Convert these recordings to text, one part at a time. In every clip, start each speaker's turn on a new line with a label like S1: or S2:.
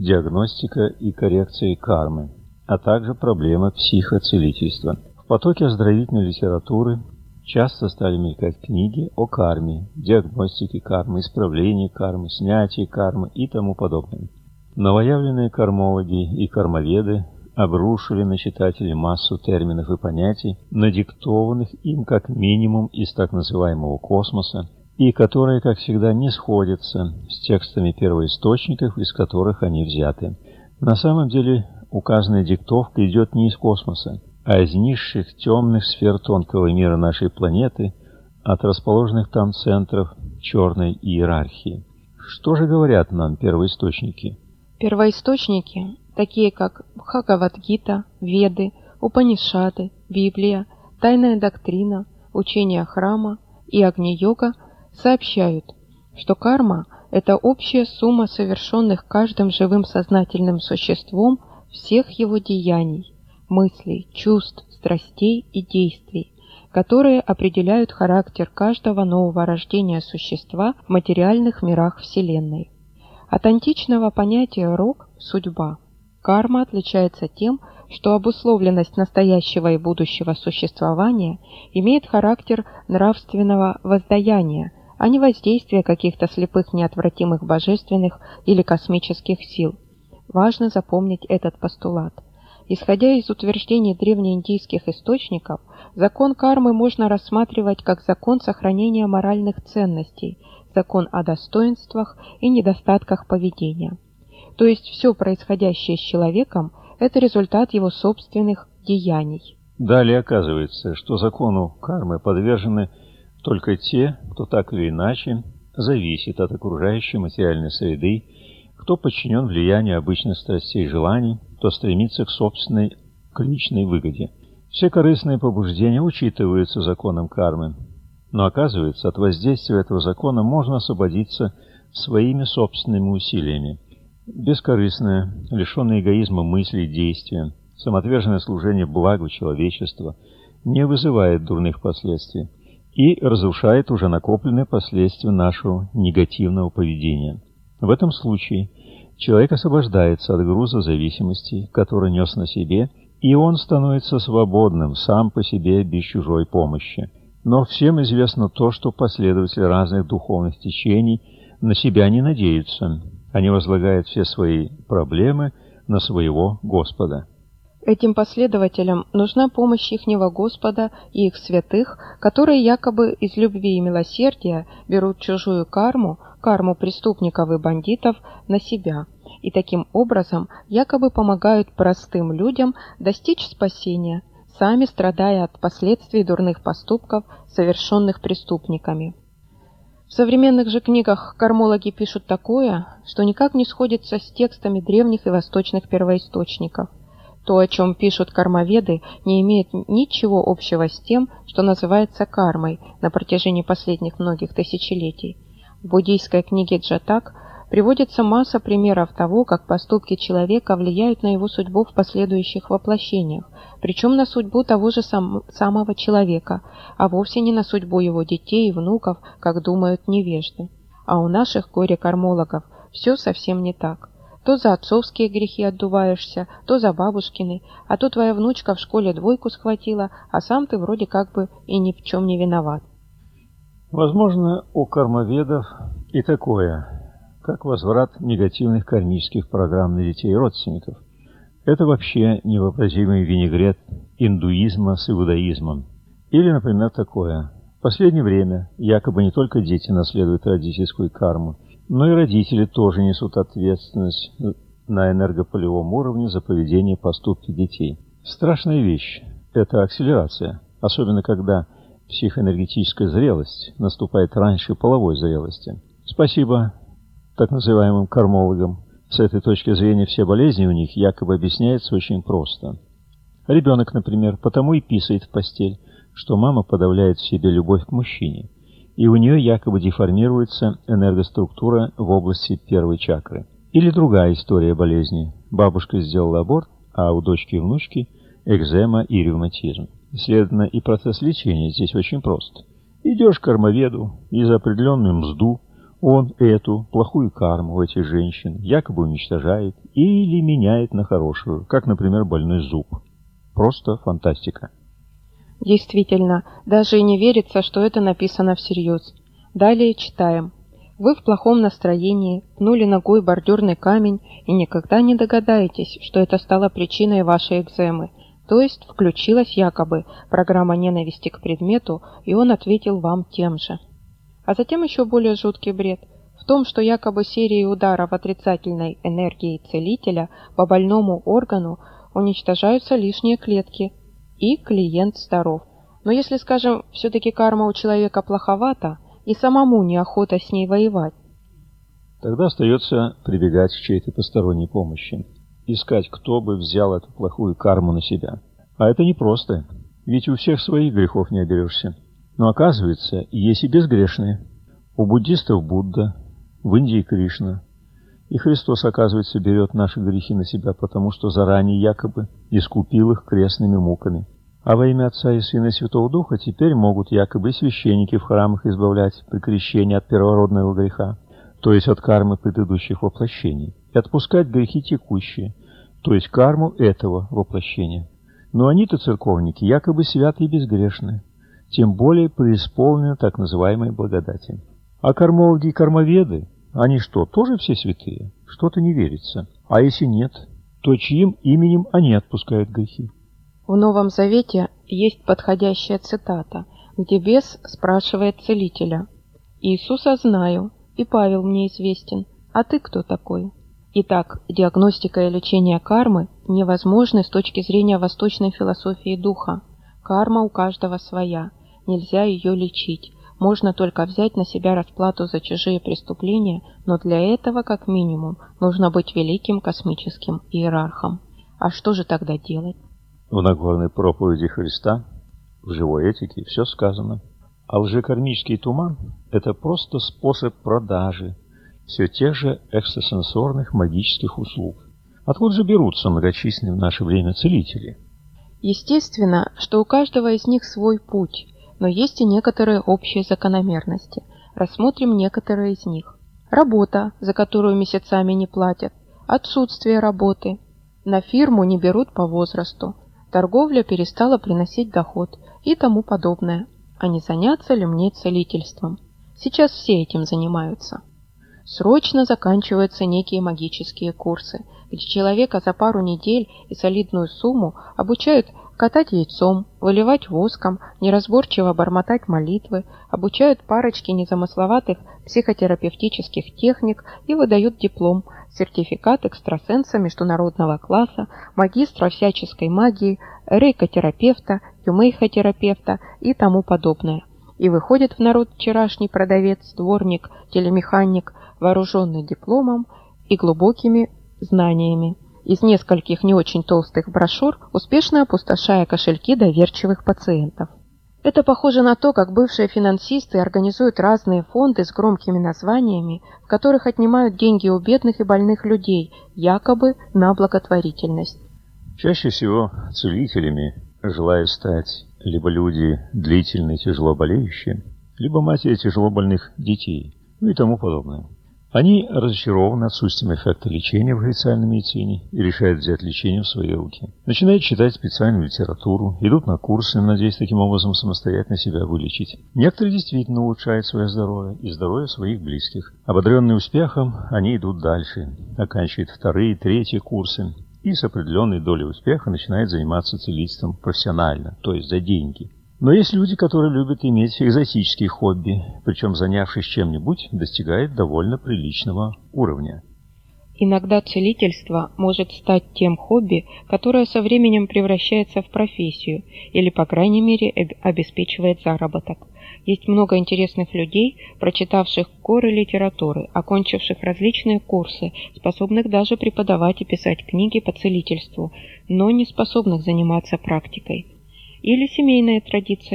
S1: диагностика и коррекция кармы, а также проблема психоцелительства. В потоке оздоровительной литературы часто стали мелькать книги о карме, диагностике кармы, исправлении кармы, снятии кармы и тому подобное. Новоявленные кармологи и кармоведы обрушили на читателей массу терминов и понятий, надиктованных им как минимум из так называемого космоса, и которые, как всегда, не сходятся с текстами первоисточников, из которых они взяты. На самом деле, указанная диктовка идет не из космоса, а из низших темных сфер тонкого мира нашей планеты, от расположенных там центров черной иерархии. Что же говорят нам первоисточники?
S2: Первоисточники, такие как Бхагавад-гита, Веды, Упанишады, Библия, Тайная доктрина, учение храма и Агни-йога, сообщают, что карма – это общая сумма совершенных каждым живым сознательным существом всех его деяний, мыслей, чувств, страстей и действий, которые определяют характер каждого нового рождения существа в материальных мирах Вселенной. От античного понятия «рок» – судьба. Карма отличается тем, что обусловленность настоящего и будущего существования имеет характер нравственного воздаяния, а не воздействия каких-то слепых неотвратимых божественных или космических сил. Важно запомнить этот постулат. Исходя из утверждений древнеиндийских источников, закон кармы можно рассматривать как закон сохранения моральных ценностей, закон о достоинствах и недостатках поведения. То есть все происходящее с человеком – это результат его собственных деяний.
S1: Далее оказывается, что закону кармы подвержены только те, кто так или иначе зависит от окружающей материальной среды, кто подчинен влиянию обычных страстей и желаний, кто стремится к собственной, к личной выгоде. Все корыстные побуждения учитываются законом кармы, но оказывается, от воздействия этого закона можно освободиться своими собственными усилиями. Бескорыстное, лишенное эгоизма мысли и действия, самоотверженное служение благу человечества не вызывает дурных последствий и разрушает уже накопленные последствия нашего негативного поведения. В этом случае человек освобождается от груза зависимости, который нес на себе, и он становится свободным сам по себе без чужой помощи. Но всем известно то, что последователи разных духовных течений на себя не надеются. Они возлагают все свои проблемы на своего Господа.
S2: Этим последователям нужна помощь ихнего Господа и их святых, которые якобы из любви и милосердия берут чужую карму, карму преступников и бандитов, на себя, и таким образом якобы помогают простым людям достичь спасения, сами страдая от последствий дурных поступков, совершенных преступниками. В современных же книгах кармологи пишут такое, что никак не сходится с текстами древних и восточных первоисточников. То, о чем пишут кармоведы, не имеет ничего общего с тем, что называется кармой на протяжении последних многих тысячелетий. В буддийской книге Джатак приводится масса примеров того, как поступки человека влияют на его судьбу в последующих воплощениях, причем на судьбу того же самого человека, а вовсе не на судьбу его детей и внуков, как думают невежды. А у наших горе-кармологов все совсем не так. То за отцовские грехи отдуваешься, то за бабушкины, а то твоя внучка в школе 2 схватила, а сам ты вроде как бы и ни в чем не виноват.
S1: Возможно, у кармоведов и такое, как возврат негативных кармических программ на детей и родственников. Это вообще невообразимый винегрет индуизма с иудаизмом. Или, например, такое. В последнее время якобы не только дети наследуют родительскую карму, но и родители тоже несут ответственность на энергополевом уровне за поведение и поступки детей. Страшная вещь – это акселерация, особенно когда психоэнергетическая зрелость наступает раньше половой зрелости. Спасибо так называемым кармологам. С этой точки зрения все болезни у них якобы объясняются очень просто. Ребенок, например, потому и писает в постель, что мама подавляет в себе любовь к мужчине, и у нее якобы деформируется энергоструктура в области первой чакры. Или другая история болезни. Бабушка сделала аборт, а у дочки и внучки экзема и ревматизм. Следовательно, и процесс лечения здесь очень прост. Идешь к кармоведу и за определенную мзду Он эту плохую карму у этих женщин якобы уничтожает или меняет на хорошую, как, например, больной зуб. Просто фантастика.
S2: Действительно, даже и не верится, что это написано всерьез. Далее читаем. Вы в плохом настроении пнули ногой бордюрный камень и никогда не догадаетесь, что это стало причиной вашей экземы. То есть включилась якобы программа ненависти к предмету, и он ответил вам тем же. А затем еще более жуткий бред в том, что якобы серией ударов отрицательной энергии целителя по больному органу уничтожаются лишние клетки, и клиент здоров. Но если, скажем, все-таки карма у человека плоховата, и самому неохота с ней воевать,
S1: тогда остается прибегать к чьей-то посторонней помощи, искать, кто бы взял эту плохую карму на себя. А это непросто, ведь у всех своих грехов не оберешься. Но оказывается, есть и безгрешные. У буддистов Будда, в Индии Кришна. И Христос, оказывается, берет наши грехи на себя, потому что заранее якобы искупил их крестными муками. А во имя Отца и Сына и Святого Духа теперь могут якобы священники в храмах избавлять при крещении от первородного греха, то есть от кармы предыдущих воплощений, и отпускать грехи текущие, то есть карму этого воплощения. Но они-то, церковники, якобы святые и безгрешные, тем более преисполнены так называемой благодати. А кармологи и кармоведы, они что, тоже все святые? Что-то не верится. А если нет, то чьим именем они отпускают грехи?
S2: В Новом Завете есть подходящая цитата, где бес спрашивает целителя: «Иисуса знаю, и Павел мне известен, а ты кто такой?» Итак, диагностика и лечение кармы невозможны с точки зрения восточной философии духа. Карма у каждого своя, нельзя ее лечить. Можно только взять на себя расплату за чужие преступления, но для этого, как минимум, нужно быть великим космическим иерархом. А что же тогда делать?
S1: В Нагорной проповеди Христа, в живой этике, все сказано. А лжекармический туман – это просто способ продажи все тех же экстрасенсорных магических услуг. Откуда же берутся многочисленные в наше время целители?
S2: Естественно, что у каждого из них свой путь, но есть и некоторые общие закономерности. Рассмотрим некоторые из них. Работа, за которую месяцами не платят, отсутствие работы, на фирму не берут по возрасту, торговля перестала приносить доход и тому подобное. А не заняться ли мне целительством? Сейчас все этим занимаются. Срочно заканчиваются некие магические курсы, где человека за пару недель и солидную сумму обучают катать яйцом, выливать воском, неразборчиво бормотать молитвы, обучают парочке незамысловатых психотерапевтических техник и выдают диплом, сертификат экстрасенса международного класса, магистра всяческой магии, рейкотерапевта, юмейхотерапевта и тому подобное. И выходит в народ вчерашний продавец, дворник, телемеханик, вооруженный дипломом и глубокими знаниями, из нескольких не очень толстых брошюр, успешно опустошая кошельки доверчивых пациентов. Это похоже на то, как бывшие финансисты организуют разные фонды с громкими названиями, в которых отнимают деньги у бедных и больных людей, якобы на благотворительность.
S1: Чаще всего целителями желают стать либо люди длительно тяжело болеющие, либо матери тяжело больных детей, и тому подобное. Они разочарованы отсутствием эффекта лечения в официальной медицине и решают взять лечение в свои руки. Начинают читать специальную литературу, идут на курсы, надеясь таким образом самостоятельно себя вылечить. Некоторые действительно улучшают свое здоровье и здоровье своих близких. Ободренные успехом, они идут дальше, оканчивают вторые, третьи курсы и с определенной долей успеха начинают заниматься целительством профессионально, то есть за деньги. Но есть люди, которые любят иметь экзотические хобби, причем, занявшись чем-нибудь, достигают довольно приличного уровня.
S2: Иногда целительство может стать тем хобби, которое со временем превращается в профессию или, по крайней мере, обеспечивает заработок. Есть много интересных людей, прочитавших горы литературы, окончивших различные курсы, способных даже преподавать и писать книги по целительству, но не способных заниматься практикой. Или семейная традиция.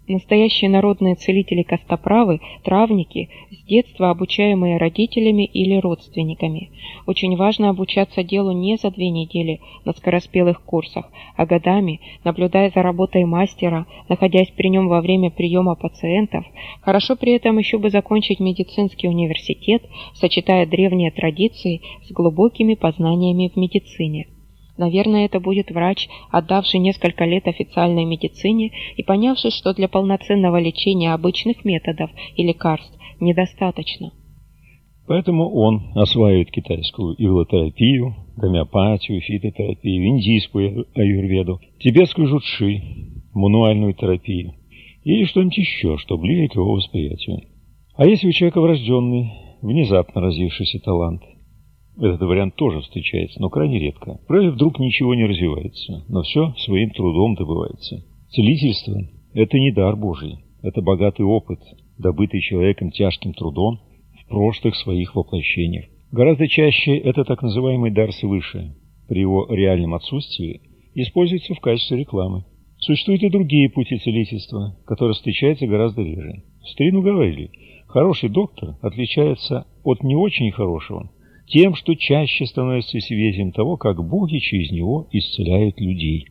S2: Настоящие народные целители-костоправы, травники, с детства обучаемые родителями или родственниками. Очень важно обучаться делу не за 2 недели на скороспелых курсах, а годами, наблюдая за работой мастера, находясь при нем во время приема пациентов. Хорошо при этом еще бы закончить медицинский университет, сочетая древние традиции с глубокими познаниями в медицине. Наверное, это будет врач, отдавший несколько лет официальной медицине и понявший, что для полноценного лечения обычных методов и лекарств недостаточно.
S1: Поэтому он осваивает китайскую иглотерапию, гомеопатию, фитотерапию, индийскую аюрведу, тибетскую жутши, мануальную терапию или что-нибудь еще, что ближе к его восприятию. А если у человека врожденный, внезапно развившийся талант? Этот вариант тоже встречается, но крайне редко. Правда, вдруг ничего не развивается, но все своим трудом добывается. Целительство – это не дар Божий, это богатый опыт, добытый человеком тяжким трудом в прошлых своих воплощениях. Гораздо чаще это так называемый дар свыше. При его реальном отсутствии используется в качестве рекламы. Существуют и другие пути целительства, которые встречаются гораздо реже. В старину говорили, хороший доктор отличается от не очень хорошего тем, что чаще становится свидетелем того, как боги через него исцеляют людей.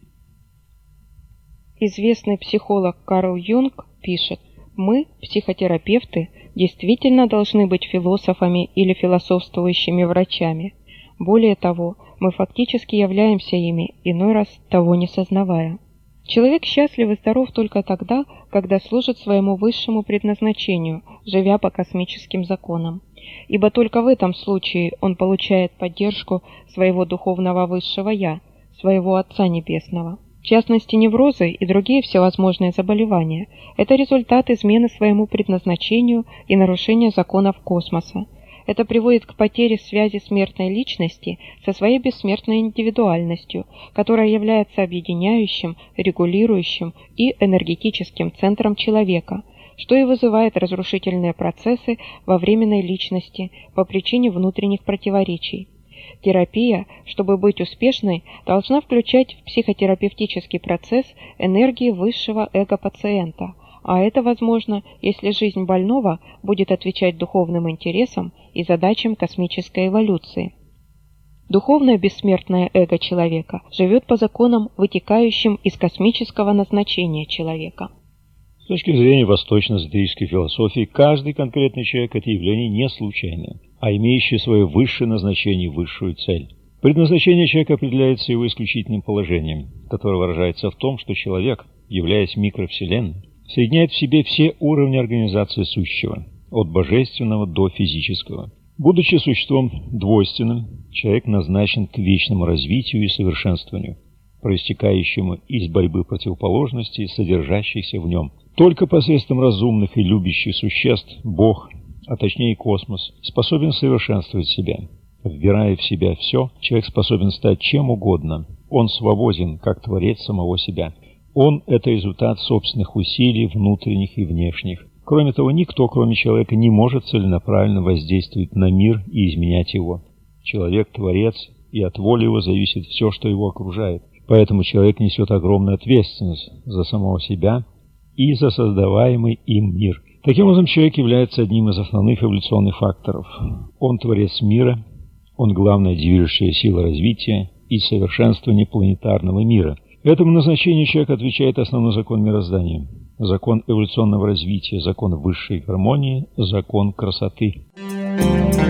S2: Известный психолог Карл Юнг пишет: «Мы, психотерапевты, действительно должны быть философами или философствующими врачами. Более того, мы фактически являемся ими, иной раз того не сознавая. Человек счастлив и здоров только тогда, когда служит своему высшему предназначению, живя по космическим законам. Ибо только в этом случае он получает поддержку своего духовного высшего «Я», своего Отца Небесного. В частности, неврозы и другие всевозможные заболевания – это результат измены своему предназначению и нарушения законов космоса. Это приводит к потере связи смертной личности со своей бессмертной индивидуальностью, которая является объединяющим, регулирующим и энергетическим центром человека, что и вызывает разрушительные процессы во временной личности по причине внутренних противоречий. Терапия, чтобы быть успешной, должна включать в психотерапевтический процесс энергии высшего эго пациента, а это возможно, если жизнь больного будет отвечать духовным интересам и задачам космической эволюции. Духовное бессмертное эго человека живет по законам, вытекающим из космического назначения человека.
S1: С точки зрения восточно-эзотерической философии, каждый конкретный человек – это явление не случайное, а имеющее свое высшее назначение, высшую цель. Предназначение человека определяется его исключительным положением, которое выражается в том, что человек, являясь микровселенной, соединяет в себе все уровни организации сущего, от божественного до физического. Будучи существом двойственным, человек назначен к вечному развитию и совершенствованию, проистекающему из борьбы противоположностей, содержащихся в нем. Только посредством разумных и любящих существ Бог, а точнее космос, способен совершенствовать себя. Вбирая в себя все, человек способен стать чем угодно. Он свободен, как творец самого себя. Он – это результат собственных усилий, внутренних и внешних. Кроме того, никто, кроме человека, не может целенаправленно воздействовать на мир и изменять его. Человек – творец, и от воли его зависит все, что его окружает. Поэтому человек несет огромную ответственность за самого себя и за создаваемый им мир. Таким образом, человек является одним из основных эволюционных факторов. Он творец мира, он главная движущая сила развития и совершенствования планетарного мира. Этому назначению человек отвечает основной закон мироздания, закон эволюционного развития, закон высшей гармонии, закон красоты.